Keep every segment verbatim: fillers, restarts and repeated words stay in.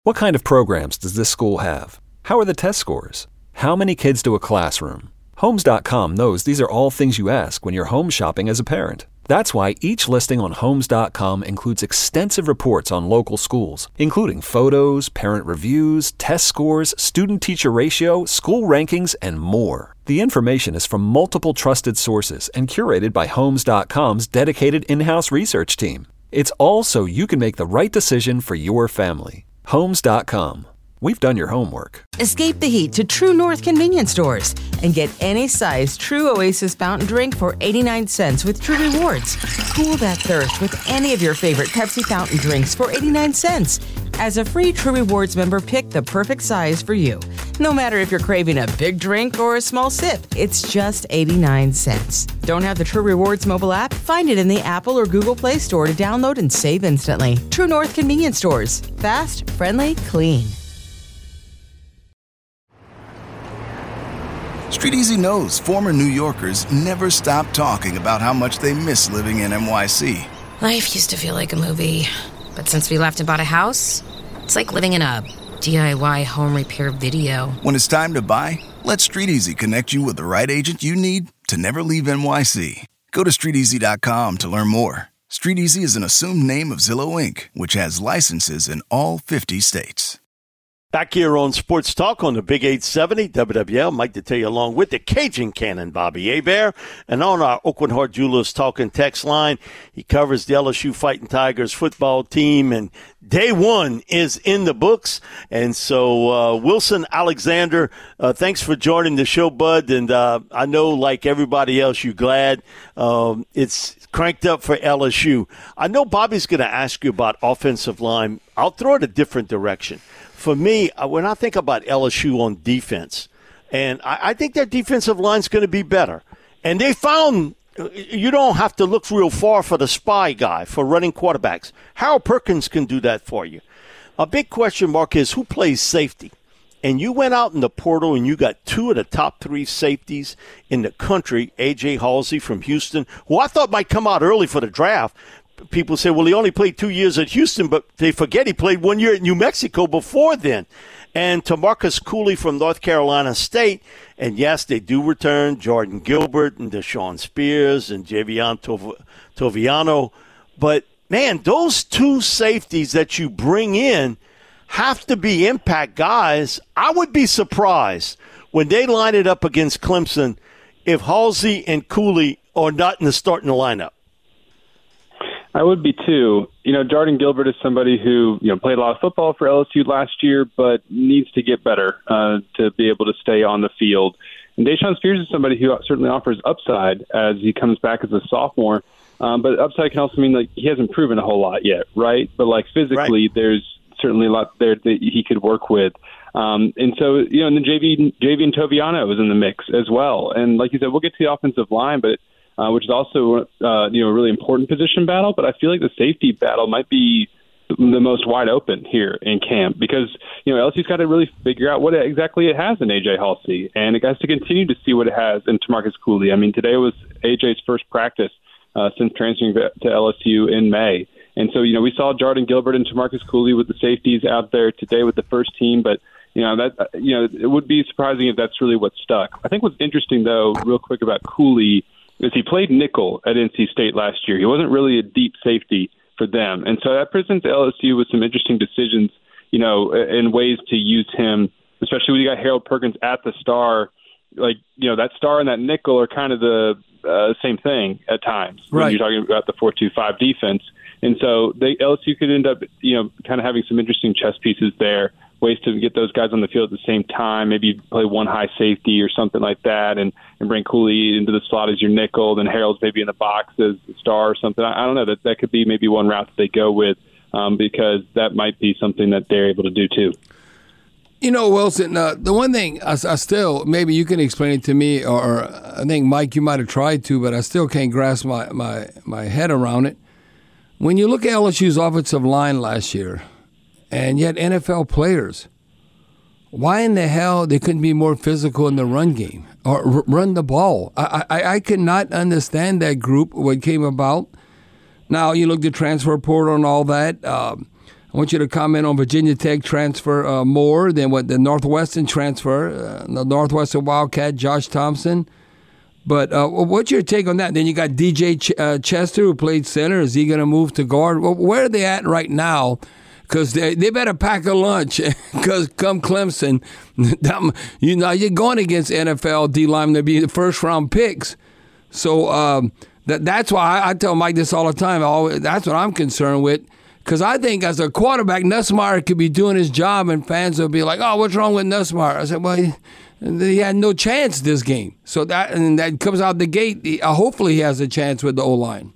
What kind of programs does this school have? How are the test scores? How many kids do a classroom? Homes dot com knows these are all things you ask when you're home shopping as a parent. That's why each listing on Homes dot com includes extensive reports on local schools, including photos, parent reviews, test scores, student-teacher ratio, school rankings, and more. The information is from multiple trusted sources and curated by Homes dot com's dedicated in-house research team. It's all so you can make the right decision for your family. Homes dot com. We've done your homework. Escape the heat to True North convenience stores and get any size True Oasis fountain drink for eighty-nine cents with True Rewards. Cool that thirst with any of your favorite Pepsi fountain drinks for eighty-nine cents. As a free True Rewards member, pick the perfect size for you. No matter if you're craving a big drink or a small sip, it's just eighty-nine cents. Don't have the True Rewards mobile app? Find it in the Apple or Google Play Store to download and save instantly. True North convenience stores. Fast, friendly, clean. Street Easy knows former New Yorkers never stop talking about how much they miss living in N Y C. Life used to feel like a movie, but since we left and bought a house, it's like living in a D I Y home repair video. When it's time to buy, let Street Easy connect you with the right agent you need to never leave N Y C. Go to street easy dot com to learn more. Street Easy is an assumed name of Zillow Incorporated, which has licenses in all fifty states. Back here on Sports Talk on the Big eight seventy W W L, Mike Detillier along with the Cajun Cannon, Bobby Hebert. And on our Oakland Heart Jewelers Talking text line, he covers the L S U Fighting Tigers football team, and day one is in the books. And so, uh, Wilson Alexander, uh, thanks for joining the show, bud. And uh, I know, like everybody else, you're glad um, it's cranked up for L S U. I know Bobby's going to ask you about offensive line. I'll throw it a different direction. For me, when I think about L S U on defense, and I, I think their defensive line's going to be better. And they found you don't have to look real far for the spy guy for running quarterbacks. Harold Perkins can do that for you. A big question mark is who plays safety. And you went out in the portal and you got two of the top three safeties in the country, A J Halsey from Houston, who I thought might come out early for the draft. People say, well, he only played two years at Houston, but they forget he played one year at New Mexico before then. And Tamarcus Cooley from North Carolina State. And, yes, they do return Jordan Gilbert and Deshaun Spears and Javion Tov- Toviano. But, man, those two safeties that you bring in have to be impact guys. I would be surprised when they line it up against Clemson if Halsey and Cooley are not in the starting lineup. I would be too. You know, Jordan Gilbert is somebody who, you know, played a lot of football for L S U last year, but needs to get better uh, to be able to stay on the field. And Deshaun Spears is somebody who certainly offers upside as he comes back as a sophomore. Um, but upside can also mean like he hasn't proven a whole lot yet, right? But like physically, right. There's certainly a lot there that he could work with. Um, and so, you know, and then J V, J V and Toviano was in the mix as well. And like you said, we'll get to the offensive line, but Uh, which is also, uh, you know, a really important position battle. But I feel like the safety battle might be the most wide open here in camp because, you know, L S U's got to really figure out what exactly it has in A J Halsey, and it has to continue to see what it has in Tamarcus Cooley. I mean, today was A J's first practice uh, since transferring to L S U in May. And so, you know, we saw Jordan Gilbert and Tamarcus Cooley with the safeties out there today with the first team, but You know, that you know, it would be surprising if that's really what stuck. I think what's interesting, though, real quick about Cooley, is he played nickel at N C State last year. He wasn't really a deep safety for them. And so that presents L S U with some interesting decisions, you know, and ways to use him, especially when you got Harold Perkins at the star. Like, you know, that star and that nickel are kind of the uh, same thing at times when right. you're talking about the four two five defense. And so they, L S U could end up, you know, kind of having some interesting chess pieces there, ways to get those guys on the field at the same time, maybe play one high safety or something like that, and, and bring Cooley into the slot as your nickel, then Harold's maybe in the box as the star or something. I, I don't know. That that could be maybe one route that they go with um, because that might be something that they're able to do too. You know, Wilson, uh, the one thing I, I still, maybe you can explain it to me, or I think, Mike, you might have tried to, but I still can't grasp my, my, my head around it. When you look at L S U's offensive line last year, and yet N F L players, why in the hell they couldn't be more physical in the run game or r- run the ball? I, I I could not understand that group, what came about. Now, you look at the transfer portal and all that. Um, I want you to comment on Virginia Tech transfer uh, more than what the Northwestern transfer, uh, the Northwestern Wildcat, Josh Thompson. But uh, what's your take on that? Then you got D J Ch- uh, Chester, who played center. Is he going to move to guard? Well, where are they at right now? Because they, they better pack a lunch because come Clemson, you know, you're going against N F L D linemen to be the first-round picks. So um, that, that's why I, I tell Mike this all the time. I always, that's what I'm concerned with. Because I think as a quarterback, Nussmeier could be doing his job and fans will be like, oh, what's wrong with Nussmeier? I said, well, he, he had no chance this game. So that and that comes out the gate. He, uh, hopefully he has a chance with the O-line.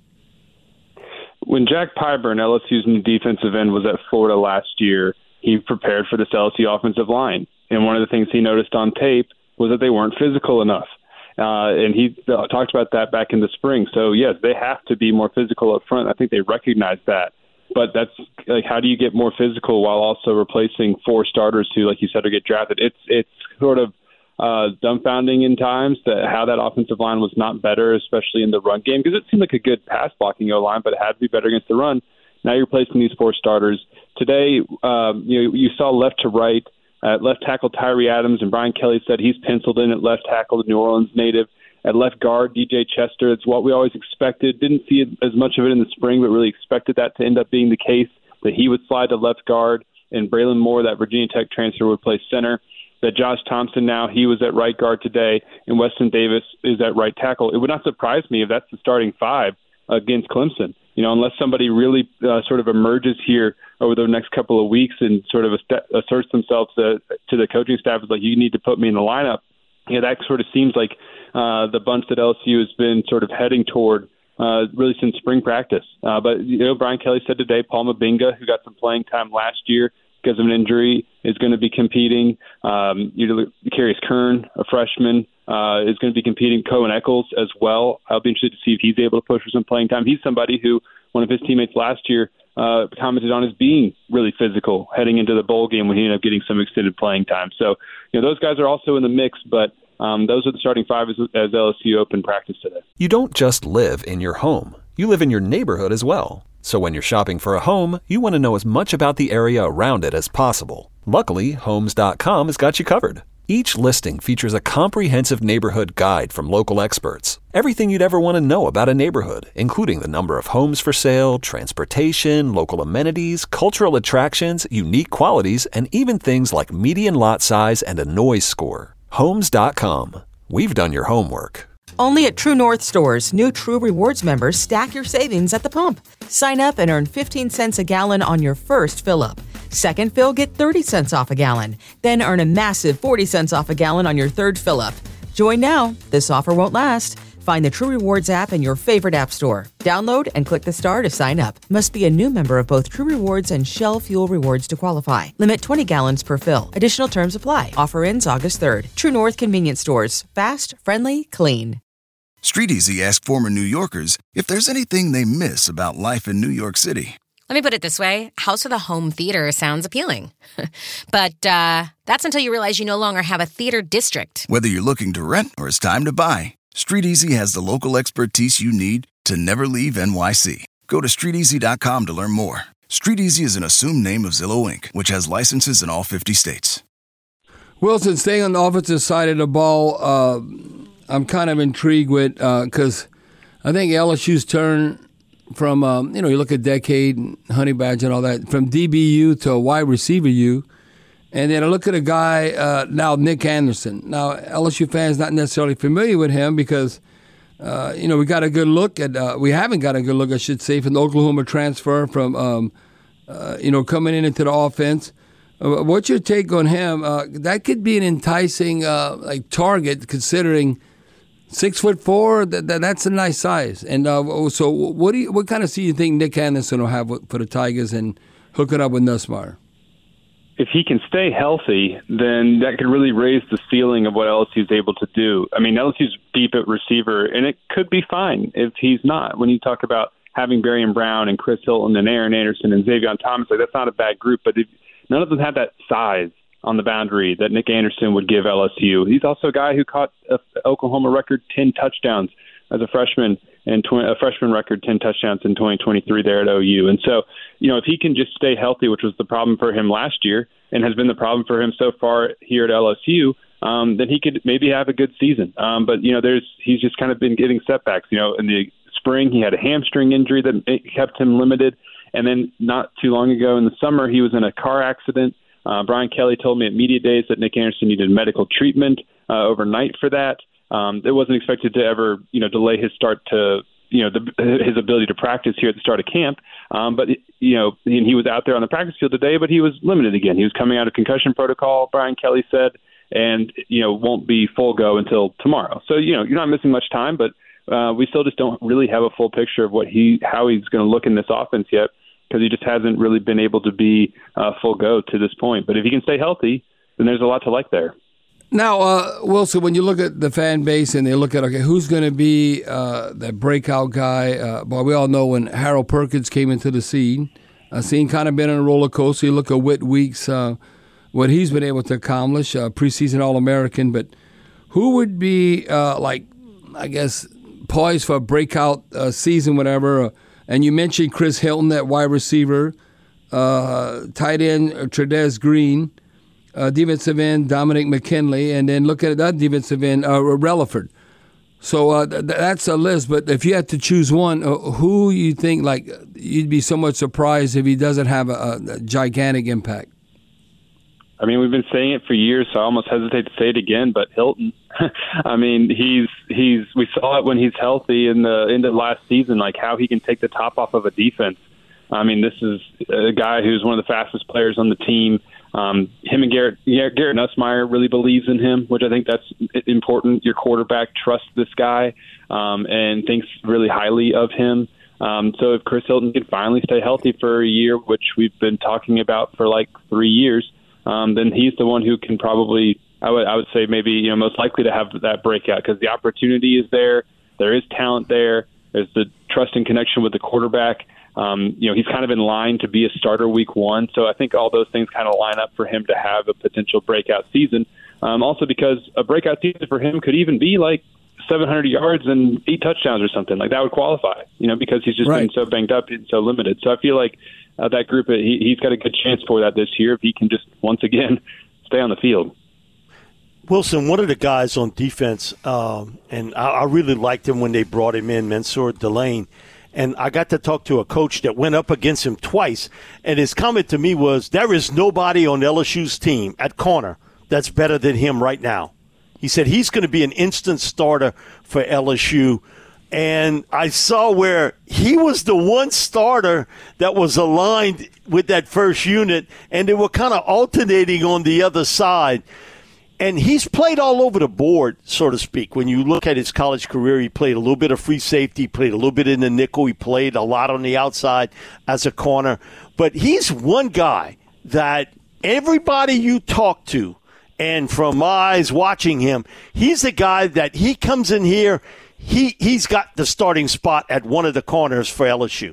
When Jack Pyburn, L S U's new defensive end, was at Florida last year, he prepared for this L S U offensive line. And one of the things he noticed on tape was that they weren't physical enough. Uh, and he uh, talked about that back in the spring. So, yes, they have to be more physical up front. I think they recognize that. But that's like, how do you get more physical while also replacing four starters who, like you said, are get drafted? It's it's sort of uh, dumbfounding in times that how that offensive line was not better, especially in the run game, because it seemed like a good pass blocking O line, but it had to be better against the run. Now you're replacing these four starters today. Um, you know, you saw left to right. At left tackle, Tyree Adams, and Brian Kelly said he's penciled in at left tackle, the New Orleans native. At left guard, D J Chester. It's what we always expected. Didn't see as much of it in the spring, but really expected that to end up being the case, that he would slide to left guard, and Braylon Moore, that Virginia Tech transfer, would play center. That Josh Thompson now, he was at right guard today, and Weston Davis is at right tackle. It would not surprise me if that's the starting five against Clemson, you know, unless somebody really uh, sort of emerges here over the next couple of weeks and sort of asserts themselves to, to the coaching staff as like, you need to put me in the lineup. Yeah, that sort of seems like uh, the bunch that L S U has been sort of heading toward uh, really since spring practice. Uh, but, you know, Brian Kelly said today, Paul Mabinga, who got some playing time last year because of an injury, is going to be competing. Um, you know, Carius Kern, a freshman, uh, is going to be competing. Cohen Eccles as well. I'll be interested to see if he's able to push for some playing time. He's somebody who one of his teammates last year uh, commented on as being really physical heading into the bowl game when he ended up getting some extended playing time. So, you know, those guys are also in the mix, but um, those are the starting five as, as L S U opened practice today. You don't just live in your home. You live in your neighborhood as well. So when you're shopping for a home, you want to know as much about the area around it as possible. Luckily, Homes dot com has got you covered. Each listing features a comprehensive neighborhood guide from local experts. Everything you'd ever want to know about a neighborhood, including the number of homes for sale, transportation, local amenities, cultural attractions, unique qualities, and even things like median lot size and a noise score. Homes dot com. We've done your homework. Only at True North stores, new True Rewards members stack your savings at the pump. Sign up and earn fifteen cents a gallon on your first fill-up. Second fill, get thirty cents off a gallon. Then earn a massive forty cents off a gallon on your third fill-up. Join now. This offer won't last. Find the True Rewards app in your favorite app store. Download and click the star to sign up. Must be a new member of both True Rewards and Shell Fuel Rewards to qualify. Limit twenty gallons per fill. Additional terms apply. Offer ends August third. True North Convenience Stores. Fast, friendly, clean. Street Easy asked former New Yorkers if there's anything they miss about life in New York City. Let me put it this way. House with a home theater sounds appealing. But uh, that's until you realize you no longer have a theater district. Whether you're looking to rent or it's time to buy, Street Easy has the local expertise you need to never leave N Y C. Go to street easy dot com to learn more. Street Easy is an assumed name of Zillow Incorporated, which has licenses in all fifty states. Wilson, staying on the offensive side of the ball, uh, I'm kind of intrigued with because uh, I think L S U's turn from, um, you know, you look at Decade, Honey Badger and all that, from D B U to a wide receiver U. And then I look at a guy, uh, now Nick Anderson. Now, L S U fans not necessarily familiar with him because, uh, you know, we got a good look at, uh, we haven't got a good look, I should say, from the Oklahoma transfer from, um, uh, you know, coming in into the offense. Uh, what's your take on him? Uh, that could be an enticing uh, like target considering six foot four. That, that that's a nice size. And uh, so, what do you, what kind of see you think Nick Anderson will have for the Tigers and hook it up with Nussmeier? If he can stay healthy, then that could really raise the ceiling of what L S U is able to do. I mean, L S U's deep at receiver, and it could be fine if he's not. When you talk about having Barian Brown and Chris Hilton and Aaron Anderson and Xavier Thomas, like that's not a bad group, but if, none of them have that size on the boundary that Nick Anderson would give L S U. He's also a guy who caught an Oklahoma record ten touchdowns as a freshman and tw- a freshman record ten touchdowns in twenty twenty-three there at O U. And so, you know, if he can just stay healthy, which was the problem for him last year and has been the problem for him so far here at L S U, um, then he could maybe have a good season. Um, but, you know, there's he's just kind of been getting setbacks. You know, in the spring, he had a hamstring injury that kept him limited. And then not too long ago in the summer, he was in a car accident. Uh, Brian Kelly told me at media days that Nick Anderson needed medical treatment uh, overnight for that. Um, it wasn't expected to ever, you know, delay his start to, you know, the, his ability to practice here at the start of camp. Um, but, you know, he, he was out there on the practice field today, but he was limited again. He was coming out of concussion protocol, Brian Kelly said, and, you know, won't be full go until tomorrow. So, you know, you're not missing much time, but uh, we still just don't really have a full picture of what he, how he's going to look in this offense yet, because he just hasn't really been able to be uh, full go to this point. But if he can stay healthy, then there's a lot to like there. Now, uh, Wilson, when you look at the fan base and they look at, okay, who's going to be uh, that breakout guy? Uh, boy, we all know when Harold Perkins came into the scene, uh, scene kind of been on a roller coaster. You look at Whit Weeks, uh, what he's been able to accomplish, uh, preseason All-American. But who would be, uh, like, I guess, poised for a breakout uh, season, whatever? Uh, and you mentioned Chris Hilton, that wide receiver, uh, tight end uh, Trudez Green, Uh, defensive end Dominic McKinley, and then look at that defensive end uh, Relaford. So uh, th- that's a list. But if you had to choose one, uh, who you think, like, you'd be somewhat surprised if he doesn't have a, a gigantic impact? I mean, we've been saying it for years, so I almost hesitate to say it again. But Hilton, I mean, he's he's we saw it when he's healthy in the end of last season, like how he can take the top off of a defense. I mean, this is a guy who's one of the fastest players on the team. Um, him and Garrett, yeah, Garrett Nussmeier really believes in him, which I think that's important. Your quarterback trusts this guy um, and thinks really highly of him. Um, so if Chris Hilton can finally stay healthy for a year, which we've been talking about for like three years, um, then he's the one who can probably, I would, I would say maybe, you know, most likely to have that breakout, because the opportunity is there. There is talent there. There's the trust and connection with the quarterback. Um, you know, he's kind of in line to be a starter week one. So I think all those things kind of line up for him to have a potential breakout season. Um, also because a breakout season for him could even be like seven hundred yards and eight touchdowns or something. Like that would qualify, you know, because he's just right. been so banged up and so limited. So I feel like uh, that group, he, he's got a good chance for that this year if he can just, once again, stay on the field. Wilson, one of the guys on defense, um, and I, I really liked him when they brought him in, Mansour Delane. And I got to talk to a coach that went up against him twice. And his comment to me was, there is nobody on L S U's team at corner that's better than him right now. He said he's going to be an instant starter for L S U. And I saw where he was the one starter that was aligned with that first unit, and they were kind of alternating on the other side. And he's played all over the board, so to speak. When you look at his college career, he played a little bit of free safety, played a little bit in the nickel. He played a lot on the outside as a corner. But he's one guy that everybody you talk to, and from my eyes watching him, he's the guy that he comes in here, he, he's got the starting spot at one of the corners for L S U.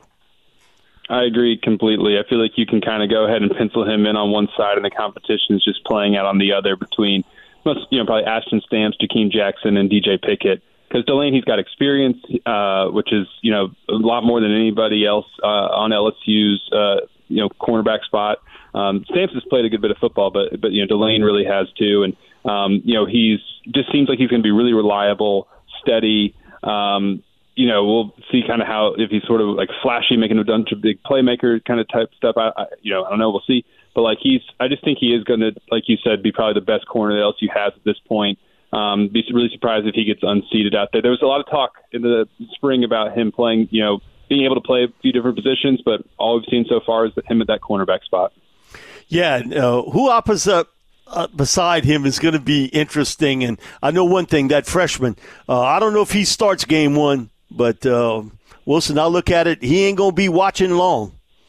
I agree completely. I feel like you can kind of go ahead and pencil him in on one side, and the competition is just playing out on the other between, most, you know, probably Ashton Stamps, Jakeem Jackson, and D J Pickett. Because Delane, he's got experience, uh, which is, you know, a lot more than anybody else uh, on L S U's, uh, you know, cornerback spot. Um, Stamps has played a good bit of football, but but you know, Delane really has too, and um, you know, he's just seems like he's going to be really reliable, steady. Um, You know, we'll see kind of how, if he's sort of like flashy, making a bunch of big playmaker kind of type stuff. I, I, you know, I don't know. We'll see. But like he's, I just think he is going to, like you said, be probably the best corner that L S U has at this point. Um, be really surprised if he gets unseated out there. There was a lot of talk in the spring about him playing, you know, being able to play a few different positions, but all we've seen so far is him at that cornerback spot. Yeah, uh, who opposite uh, beside him is going to be interesting. And I know one thing, that freshman, uh, I don't know if he starts game one. But, uh, Wilson, I look at it, he ain't going to be watching long.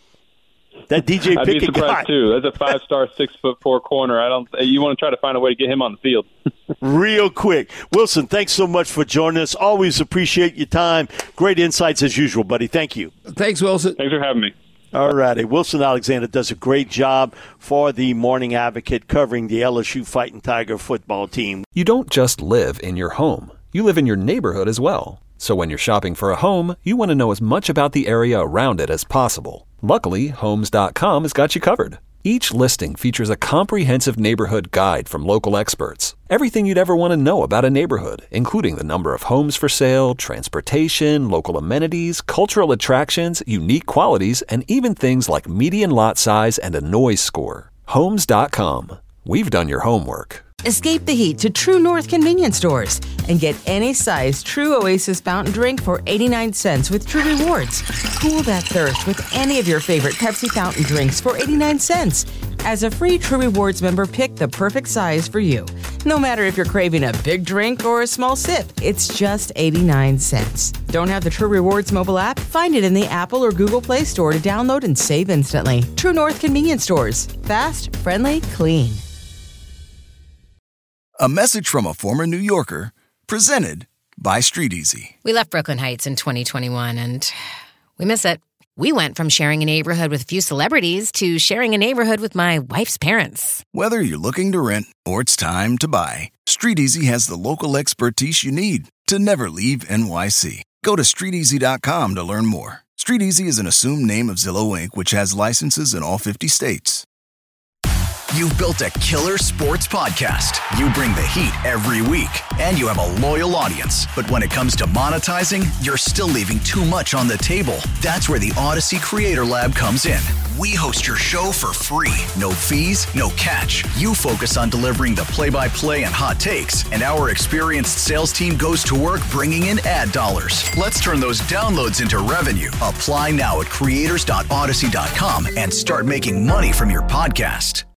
That D J Pickett guy. I'd be surprised, too. That's a five-star, six-foot-four corner. I don't. You want to try to find a way to get him on the field. Real quick. Wilson, thanks so much for joining us. Always appreciate your time. Great insights as usual, buddy. Thank you. Thanks, Wilson. Thanks for having me. All righty. Wilson Alexander does a great job for the Morning Advocate covering the L S U Fighting Tiger football team. You don't just live in your home. you live in your neighborhood as well. So when you're shopping for a home, you want to know as much about the area around it as possible. Luckily, Homes dot com has got you covered. Each listing features a comprehensive neighborhood guide from local experts. Everything you'd ever want to know about a neighborhood, including the number of homes for sale, transportation, local amenities, cultural attractions, unique qualities, and even things like median lot size and a noise score. Homes dot com. We've done your homework. Escape the heat to True North convenience stores and get any size True Oasis fountain drink for eighty-nine cents with True Rewards. Cool that thirst with any of your favorite Pepsi fountain drinks for eighty-nine cents. As a free True Rewards member, pick the perfect size for you. No matter if you're craving a big drink or a small sip, it's just eighty-nine cents. Don't have the True Rewards mobile app? Find it in the Apple or Google Play Store to download and save instantly. True North convenience stores. Fast, friendly, clean. A message from a former New Yorker, presented by Street Easy. We left Brooklyn Heights in twenty twenty-one, and we miss it. We went from sharing a neighborhood with a few celebrities to sharing a neighborhood with my wife's parents. Whether you're looking to rent or it's time to buy, Street Easy has the local expertise you need to never leave N Y C. Go to street easy dot com to learn more. Street Easy is an assumed name of Zillow Incorporated, which has licenses in all fifty states. You've built a killer sports podcast. You bring the heat every week, and you have a loyal audience. But when it comes to monetizing, you're still leaving too much on the table. That's where the Odyssey Creator Lab comes in. We host your show for free. No fees, no catch. You focus on delivering the play-by-play and hot takes, and our experienced sales team goes to work bringing in ad dollars. Let's turn those downloads into revenue. Apply now at creators dot odyssey dot com and start making money from your podcast.